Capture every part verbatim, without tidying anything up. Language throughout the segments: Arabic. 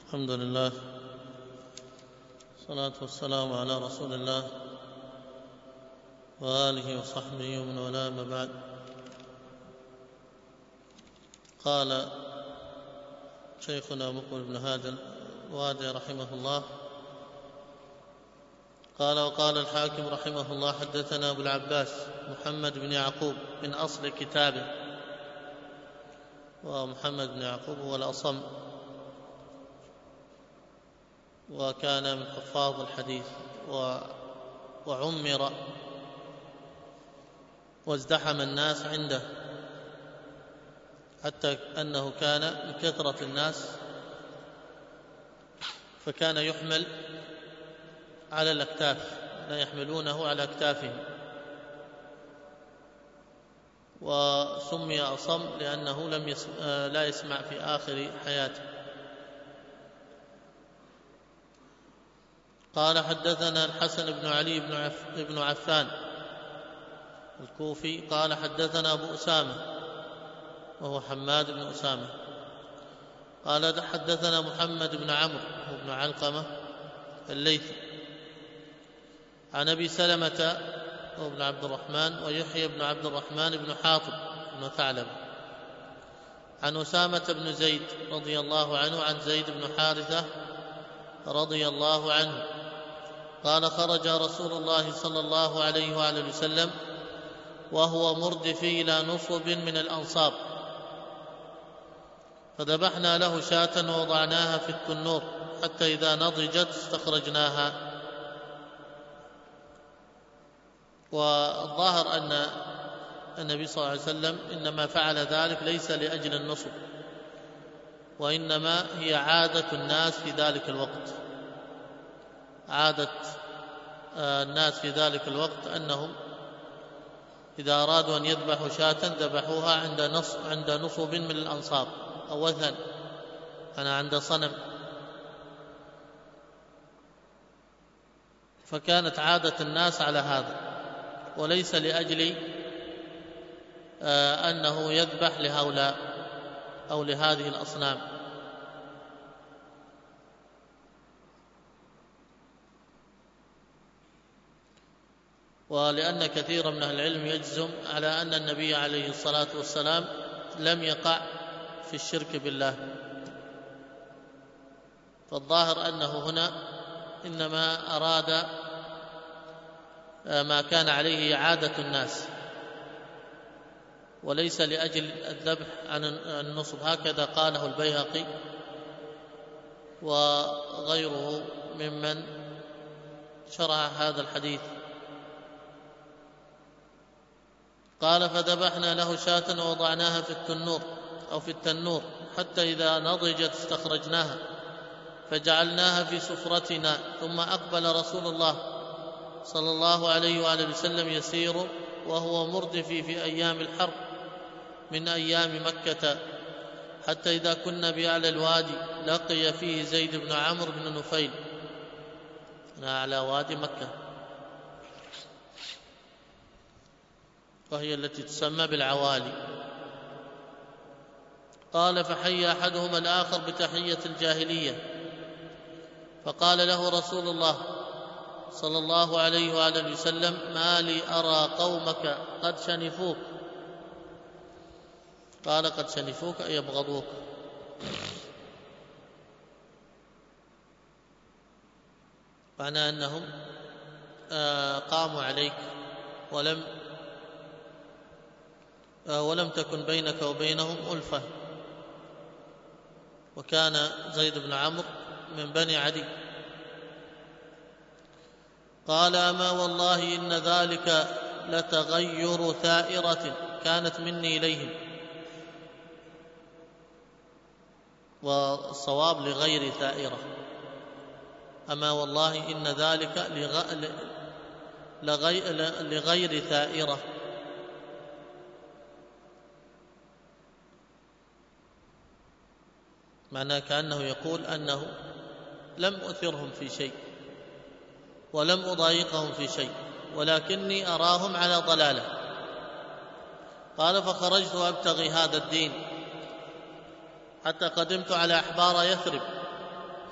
الحمد لله والصلاة والسلام على رسول الله وآله وصحبه ومن والاه، ما بعد. قال شيخنا مقبل بن هادي الوادي رحمه الله قال: وقال الحاكم رحمه الله: حدثنا أبو العباس محمد بن يعقوب من أصل كتابه، ومحمد بن يعقوب هو الأصم، وكان من حفاظ الحديث وعمر وازدحم الناس عنده، حتى أنه كان من كثرة الناس فكان يحمل على الأكتاف، لا يحملونه على أكتافهم، وسمي أصم لأنه لم يسمع لا يسمع في آخر حياته. قال: حدثنا الحسن بن علي بن, عف بن عفان الكوفي قال: حدثنا أبو أسامة وهو حماد بن أسامة قال: حدثنا محمد بن عمرو بن علقمة الليثي عن أبي سلمة وابن عبد الرحمن ويحيى بن عبد الرحمن بن حاطب بن ثعلب عن أسامة بن زيد رضي الله عنه عن زيد بن حارثة رضي الله عنه قال: خرج رسول الله صلى الله عليه وآله وسلم وهو مردف إلى نصب من الأنصاب، فذبحنا له شاة ووضعناها في التنور حتى إذا نضجت استخرجناها. والظاهر أن النبي صلى الله عليه وسلم إنما فعل ذلك ليس لأجل النصب، وإنما هي عادة الناس في ذلك الوقت، عادة الناس في ذلك الوقت أنهم إذا أرادوا أن يذبحوا شاة ذبحوها عند نصب عند نصب من الأنصاب أو وثن، أنا عند صنم، فكانت عادة الناس على هذا، وليس لأجل أنه يذبح لهؤلاء أو لهذه الأصنام. ولأن كثيرا من أهل العلم يجزم على أن النبي عليه الصلاة والسلام لم يقع في الشرك بالله، فالظاهر أنه هنا إنما أراد ما كان عليه عادة الناس، وليس لأجل الذبح عن النصب، هكذا قاله البيهقي وغيره ممن شرح هذا الحديث. قال: فذبحنا له شاة ووضعناها في التنور أو في التنور حتى إذا نضجت استخرجناها فجعلناها في سفرتنا، ثم أقبل رسول الله صلى الله عليه وآله وسلم يسير وهو مردف في أيام الحرب من أيام مكة، حتى إذا كنا بأعلى الوادي لقي فيه زيد بن عمرو بن نفيل، على وادي مكة، وهي التي تسمى بالعوالي. قال: فحيا أحدهما الآخر بتحية الجاهلية، فقال له رسول الله صلى الله عليه وآله وسلم: ما لي أرى قومك قد شنفوك. قال: قد شنفوك أي يبغضوك. معنى أنهم قاموا عليك ولم ولم تكن بينك وبينهم ألفة. وكان زيد بن عمرو من بني عدي. قال: أما والله إن ذلك لتغير ثائرة كانت مني إليهم، والصواب لغير ثائرة. أما والله إن ذلك لغير ثائرة، معناه كأنه يقول أنه لم أثرهم في شيء ولم أضايقهم في شيء، ولكني أراهم على ضلالة. قال: فخرجت أبتغي هذا الدين حتى قدمت على أحبار يثرب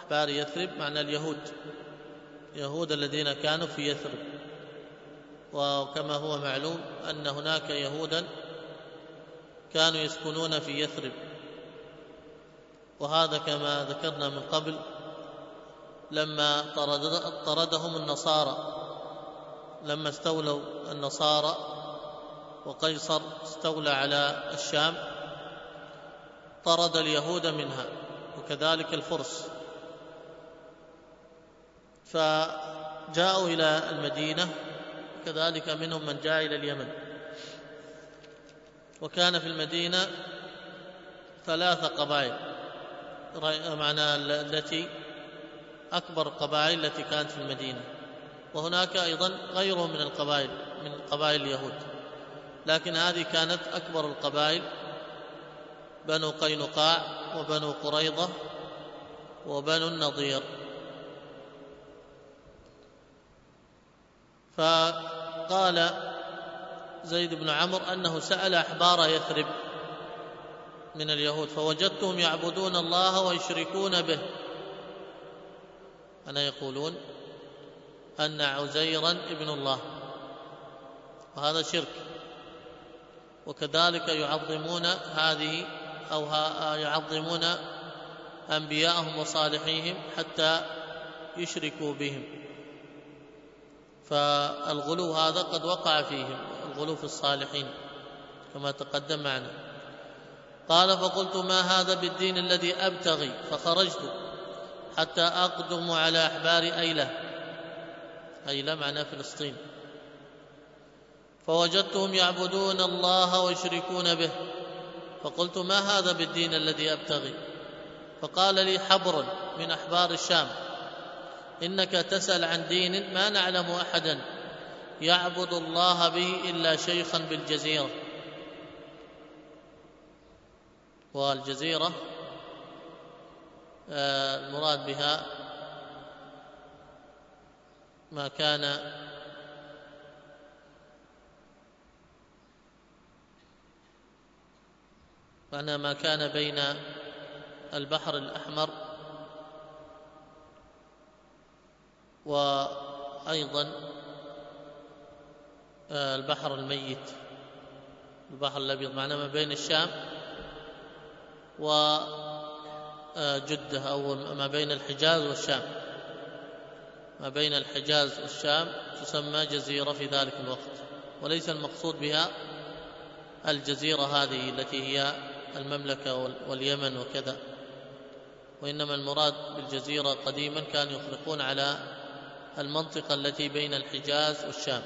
أحبار يثرب معنى اليهود، يهود الذين كانوا في يثرب. وكما هو معلوم أن هناك يهودا كانوا يسكنون في يثرب، وهذا كما ذكرنا من قبل لما طردهم النصارى، لما استولوا النصارى وقيصر استولى على الشام طرد اليهود منها، وكذلك الفرس، فجاءوا إلى المدينة، كذلك منهم من جاء إلى اليمن. وكان في المدينة ثلاث قبائل، معنى التي أكبر القبائل التي كانت في المدينة، وهناك أيضا غيرهم من القبائل من قبائل اليهود، لكن هذه كانت أكبر القبائل، بنو قينقاع وبنو قريظة وبنو النضير. فقال زيد بن عمرو أنه سأل أحبار يثرب من اليهود فوجدتهم يعبدون الله ويشركون به، أنا يقولون أن عزيرا ابن الله، وهذا شرك. وكذلك يعظمون هذه أو يعظمون أنبياءهم وصالحيهم حتى يشركوا بهم، فالغلو هذا قد وقع فيهم، الغلو في الصالحين كما تقدم معنا. قال فقلت ما هذا بالدين الذي أبتغي، فخرجت حتى أقدم على أحبار أيلة، أيلة معناه فلسطين، فوجدتهم يعبدون الله ويشركون به، فقلت ما هذا بالدين الذي أبتغي؟ فقال لي حبر من أحبار الشام إنك تسأل عن دين ما نعلم أحدا يعبد الله به إلا شيخا بالجزيرة. والجزيرة المراد بها ما كان معنى ما كان بين البحر الأحمر وأيضا البحر الميت، البحر الأبيض، معنى ما بين الشام وجدة، أو ما بين الحجاز والشام، ما بين الحجاز والشام تسمى جزيرة في ذلك الوقت، وليس المقصود بها الجزيرة هذه التي هي المملكة واليمن وكذا، وإنما المراد بالجزيرة قديما كانوا يطلقون على المنطقة التي بين الحجاز والشام.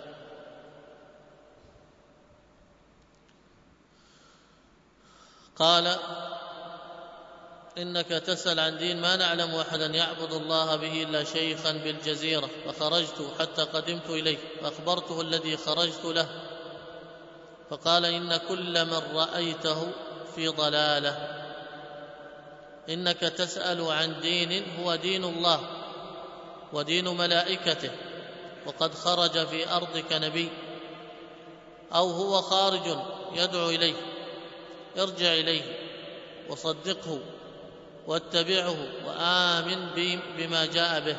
قال إنك تسأل عن دين ما نعلم أحدا يعبد الله به إلا شيخا بالجزيرة، فخرجت حتى قدمت إليه فأخبرته الذي خرجت له، فقال إن كل من رأيته في ضلالة، إنك تسأل عن دين هو دين الله ودين ملائكته، وقد خرج في أرضك نبي أو هو خارج يدعو إليه، ارجع إليه وصدقه واتبعه وآمن بما جاء به.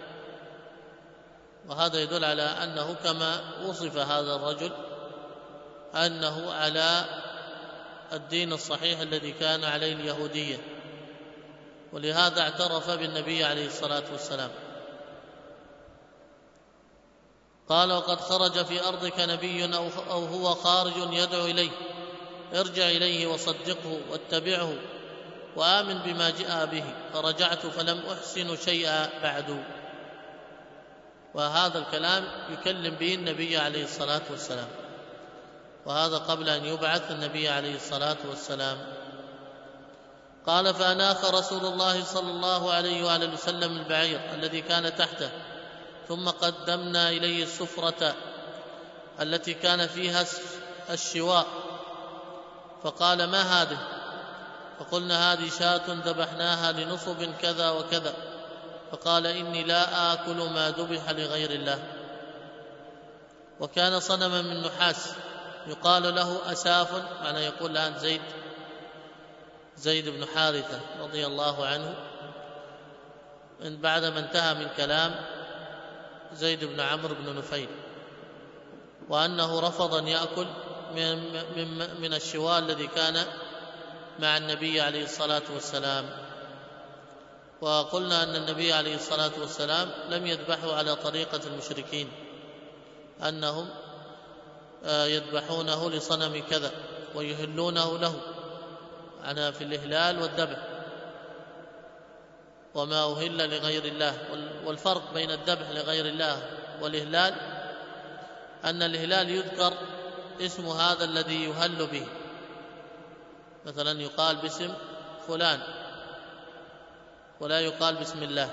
وهذا يدل على أنه كما وصف هذا الرجل أنه على الدين الصحيح الذي كان عليه اليهودية، ولهذا اعترف بالنبي عليه الصلاة والسلام. قال وقد خرج في أرضك نبي أو هو خارج يدعو إليه، ارجع إليه وصدقه واتبعه وآمن بما جاء به، فرجعت فلم أحسن شيئا بعد. وهذا الكلام يكلم به النبي عليه الصلاة والسلام، وهذا قبل أن يبعث النبي عليه الصلاة والسلام. قال فأناخ رسول الله صلى الله عليه وآله وسلم البعير الذي كان تحته، ثم قدمنا إليه السفرة التي كان فيها الشواء، فقال ما هذه؟ فقلنا هذه شاة ذبحناها لنصب كذا وكذا، فقال إني لا آكل ما ذبح لغير الله. وكان صنما من نحاس يقال له أساف، أنا يقول الآن زيد زيد بن حارثة رضي الله عنه، بعدما انتهى من كلام زيد بن عمرو بن نفيل، وأنه رفض أن يأكل من, من, من الشواء الذي كان مع النبي عليه الصلاة والسلام. وقلنا أن النبي عليه الصلاة والسلام لم يذبحوا على طريقة المشركين، أنهم يذبحونه لصنم كذا ويهلونه له، أنا في الإهلال والذبح، وما أهل لغير الله. والفرق بين الذبح لغير الله والإهلال أن الإهلال يذكر اسم هذا الذي يهل به، مثلا يقال باسم فلان ولا يقال بسم الله،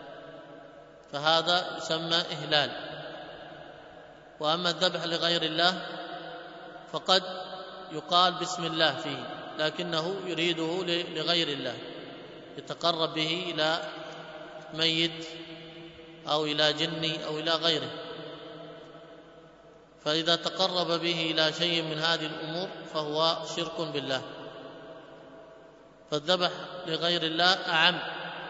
فهذا يسمى إهلال. وأما الذبح لغير الله فقد يقال بسم الله فيه، لكنه يريده لغير الله، يتقرب به إلى ميت أو إلى جني أو إلى غيره. فإذا تقرب به إلى شيء من هذه الأمور فهو شرك بالله. فالذبح لغير الله أعم،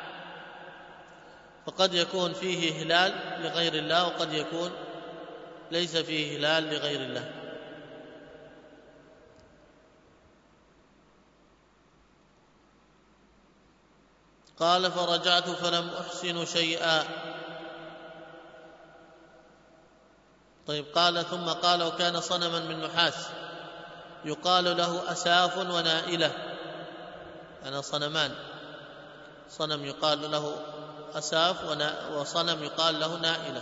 فقد يكون فيه إهلال لغير الله وقد يكون ليس فيه إهلال لغير الله. قال فرجعت فلم أحسن شيئا. طيب، قال ثم قال وكان صنما من نحاس يقال له أساف ونائلة، أنا صنمان، صنم يقال له أساف وصنم يقال له نائلة،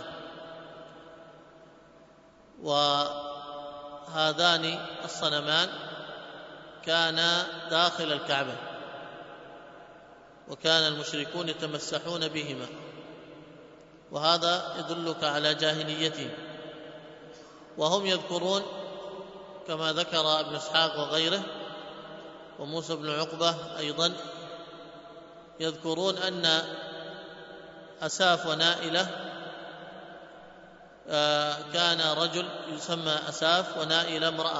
وهذان الصنمان كانا داخل الكعبة، وكان المشركون يتمسحون بهما، وهذا يدلك على جاهليتهم. وهم يذكرون كما ذكر ابن إسحاق وغيره وموسى بن عقبة أيضا، يذكرون أن أساف ونائلة كان رجل يسمى أساف ونائلة امرأة،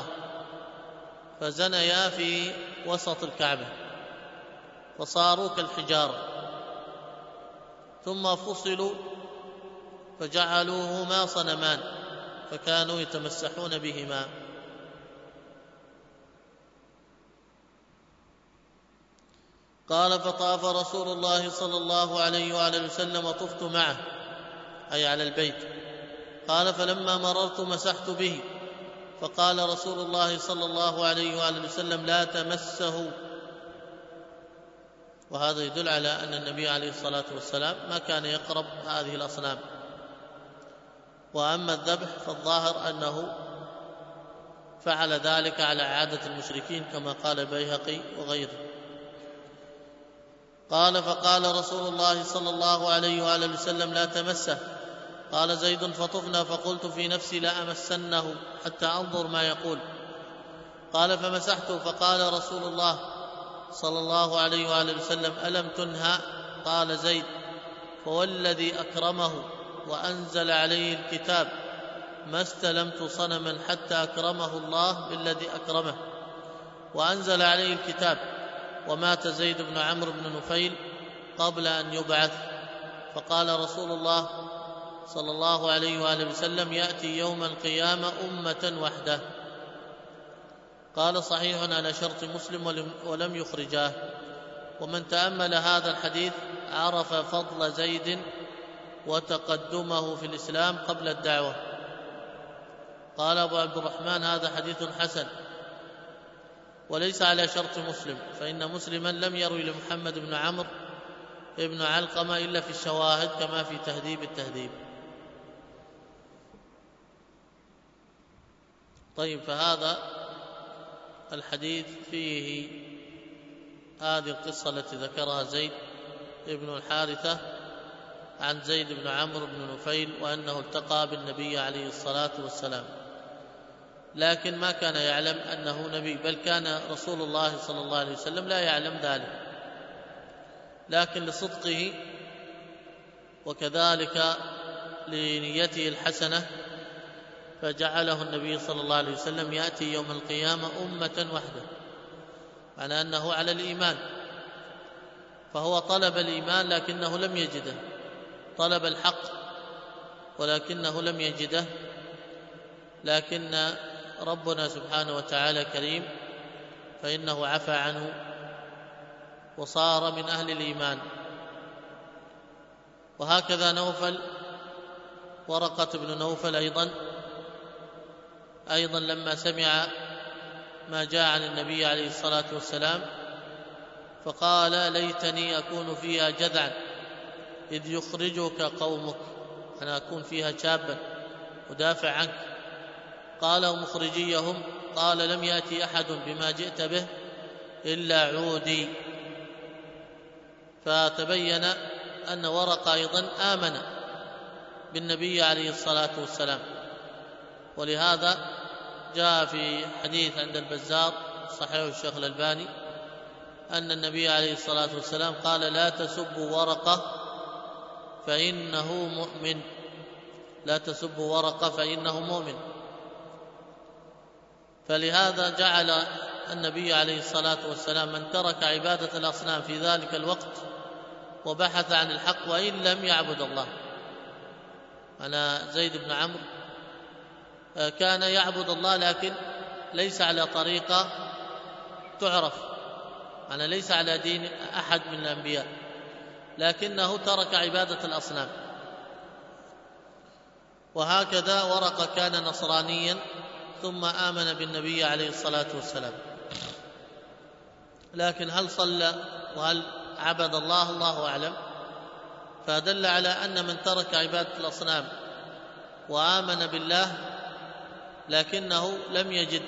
فزنيا في وسط الكعبة فصاروا كالحجارة، ثم فصلوا فجعلوهما صنمان فكانوا يتمسحون بهما. قال فطاف رسول الله صلى الله عليه وآله وسلم وطفت معه، أي على البيت. قال فلما مررت مسحت به، فقال رسول الله صلى الله عليه وآله وسلم لا تمسه. وهذا يدل على أن النبي عليه الصلاة والسلام ما كان يقرب هذه الأصنام. وأما الذبح فالظاهر أنه فعل ذلك على عادة المشركين كما قال البيهقي وغيره. قال فقال رسول الله صلى الله عليه وآله وسلم لا تمسه. قال زيد فطفنا فقلت في نفسي لا أمسنه حتى أنظر ما يقول. قال فمسحته فقال رسول الله صلى الله عليه وآله وسلم ألم تنهى؟ قال زيد فوالذي أكرمه وأنزل عليه الكتاب ما استلمت صنما حتى أكرمه الله بالذي أكرمه وأنزل عليه الكتاب. ومات زيد بن عمرو بن نفيل قبل أن يبعث. فقال رسول الله صلى الله عليه وآله وسلم يأتي يوم القيامة أمة وحده. قال صحيح على شرط مسلم ولم يخرجاه. ومن تأمل هذا الحديث عرف فضل زيد وتقدمه في الإسلام قبل الدعوة. قال أبو عبد الرحمن هذا حديث حسن وليس على شرط مسلم، فإن مسلما لم يروي لمحمد بن عمرو بن علقمة إلا في الشواهد كما في تهذيب التهذيب. طيب، فهذا الحديث فيه هذه القصة التي ذكرها زيد بن الحارثة عن زيد بن عمرو بن نفيل وأنه التقى بالنبي عليه الصلاة والسلام، لكن ما كان يعلم أنه نبي، بل كان رسول الله صلى الله عليه وسلم لا يعلم ذلك، لكن لصدقه وكذلك لنيته الحسنة فجعله النبي صلى الله عليه وسلم يأتي يوم القيامة أمة وحده، على أنه على الإيمان. فهو طلب الإيمان لكنه لم يجده، طلب الحق ولكنه لم يجده، لكن ربنا سبحانه وتعالى كريم فإنه عفى عنه وصار من أهل الإيمان. وهكذا نوفل، ورقة بن نوفل أيضا أيضا لما سمع ما جاء عن النبي عليه الصلاة والسلام فقال ليتني أكون فيها جذعا إذ يخرجك قومك، أنا أكون فيها شابا ودافع عنك. قال ومخرجيهم؟ قال لم يأتي أحد بما جئت به إلا عودي. فتبين أن ورقة أيضا آمن بالنبي عليه الصلاة والسلام، ولهذا جاء في حديث عند البزار صحيح الشيخ الألباني أن النبي عليه الصلاة والسلام قال لا تسبوا ورقة فإنه مؤمن، لا تسبوا ورقة فإنه مؤمن. فلهذا جعل النبي عليه الصلاة والسلام من ترك عبادة الأصنام في ذلك الوقت وبحث عن الحق وإن لم يعبد الله. أنا زيد بن عمرو كان يعبد الله لكن ليس على طريقة تعرف، أنا ليس على دين أحد من الأنبياء، لكنه ترك عبادة الأصنام. وهكذا ورقة كان نصرانيا ثم آمن بالنبي عليه الصلاة والسلام، لكن هل صلى وهل عبد الله؟ الله أعلم. فدل على أن من ترك عبادة الأصنام وآمن بالله لكنه لم يجد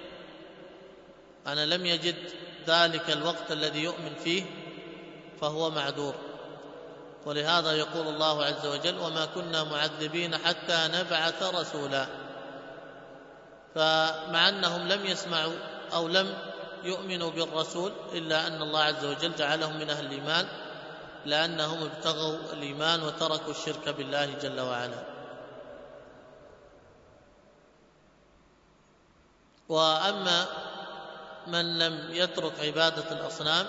أنا لم يجد ذلك الوقت الذي يؤمن فيه فهو معذور. ولهذا يقول الله عز وجل وما كنا معذبين حتى نبعث رسولا. فمع أنهم لم يسمعوا أو لم يؤمنوا بالرسول إلا أن الله عز وجل جعلهم من أهل الإيمان لأنهم ابتغوا الإيمان وتركوا الشرك بالله جل وعلا. وأما من لم يترك عبادة الأصنام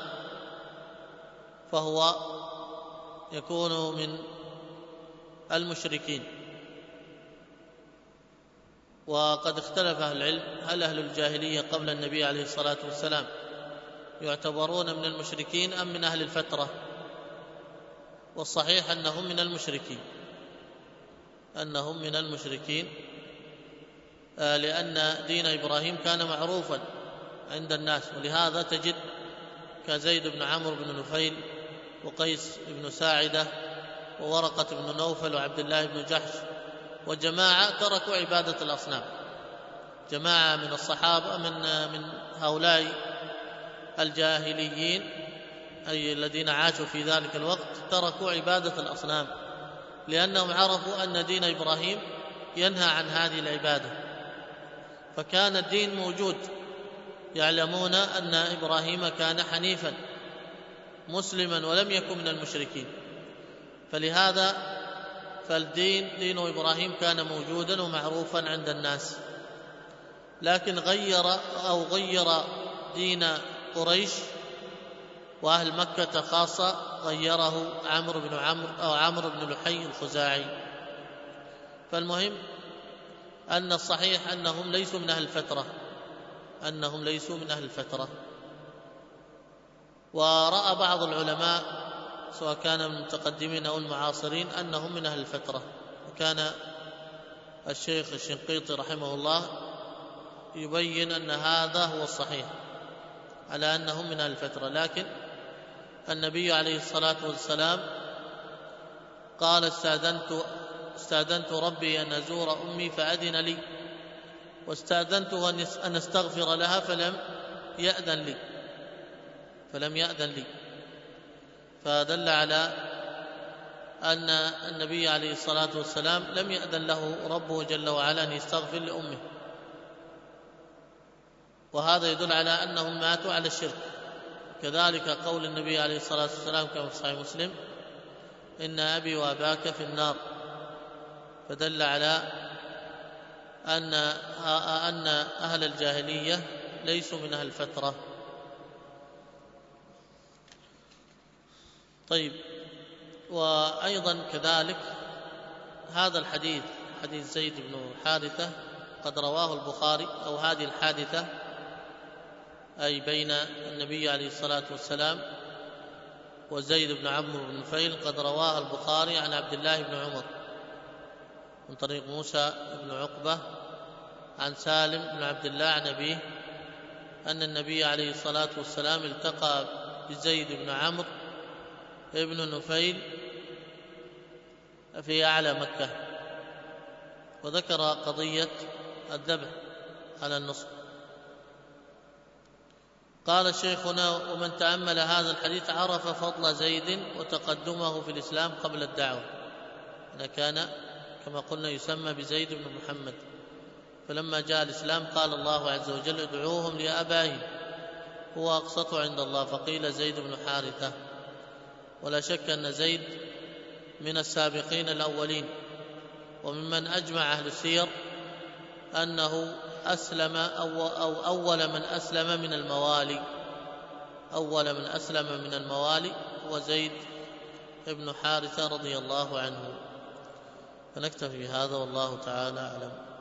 فهو يكون من المشركين. وقد اختلف أهل العلم هل أهل الجاهلية قبل النبي عليه الصلاة والسلام يعتبرون من المشركين أم من أهل الفترة؟ والصحيح أنهم من المشركين أنهم من المشركين لأن دين إبراهيم كان معروفا عند الناس، ولهذا تجد كزيد بن عمرو بن نفيل وقيس بن ساعدة وورقة بن نوفل وعبد الله بن جحش وجماعة تركوا عبادة الأصنام، جماعة من الصحابة من من هؤلاء الجاهليين أي الذين عاشوا في ذلك الوقت تركوا عبادة الأصنام لأنهم عرفوا أن دين إبراهيم ينهى عن هذه العبادة، فكان الدين موجود، يعلمون أن إبراهيم كان حنيفا مسلما ولم يكن من المشركين، فلهذا فالدين دين إبراهيم كان موجودا ومعروفا عند الناس. لكن غير أو غير دين قريش وأهل مكة خاصة، غيره عمرو بن عمرو أو عمرو بن لحي الخزاعي. فالمهم أن الصحيح أنهم ليسوا من أهل الفترة أنهم ليسوا من أهل الفترة. ورأى بعض العلماء سواء كان من المتقدمين أو المعاصرين أنهم من أهل الفترة، وكان الشيخ الشنقيطي رحمه الله يبين أن هذا هو الصحيح على أنهم من أهل الفترة. لكن النبي عليه الصلاة والسلام قال استأذنت استأذنت ربي أن أزور أمي فأذن لي، واستأذنته أن أستغفر لها فلم يأذن لي فلم يأذن لي فدل على أن النبي عليه الصلاة والسلام لم يأذن له ربه جل وعلا أن يستغفر لأمه، وهذا يدل على أنهم ماتوا على الشرك. كذلك قول النبي عليه الصلاة والسلام كما في صحيح مسلم إن أبي وأباك في النار، فدل على أن أن أهل الجاهلية ليسوا من أهل الفترة. طيب، وأيضا كذلك هذا الحديث حديث زيد بن حارثة قد رواه البخاري، أو هذه الحادثة أي بين النبي عليه الصلاة والسلام وزيد بن عمرو بن نفيل قد رواها البخاري عن عبد الله بن عمر من طريق موسى بن عقبة عن سالم بن عبد الله عن أبيه أن النبي عليه الصلاة والسلام التقى بزيد بن عمرو بن نفيل في أعلى مكة، وذكر قضية الذبح على النصب. قال شيخنا: ومن تأمل هذا الحديث عرف فضل زيد وتقدمه في الإسلام قبل الدعوة، أنه كان كما قلنا يسمى بزيد بن محمد، فلما جاء الإسلام قال الله عز وجل: ادعوهم لآبائهم هو أقسط عند الله، فقيل زيد بن حارثة. ولا شك أن زيد من السابقين الأولين، وممن أجمع أهل السير أنه أسلم أو, أو أول من أسلم من الموالي أول من أسلم من الموالي هو زيد بن حارثة رضي الله عنه. فنكتفي بهذا والله تعالى أعلم.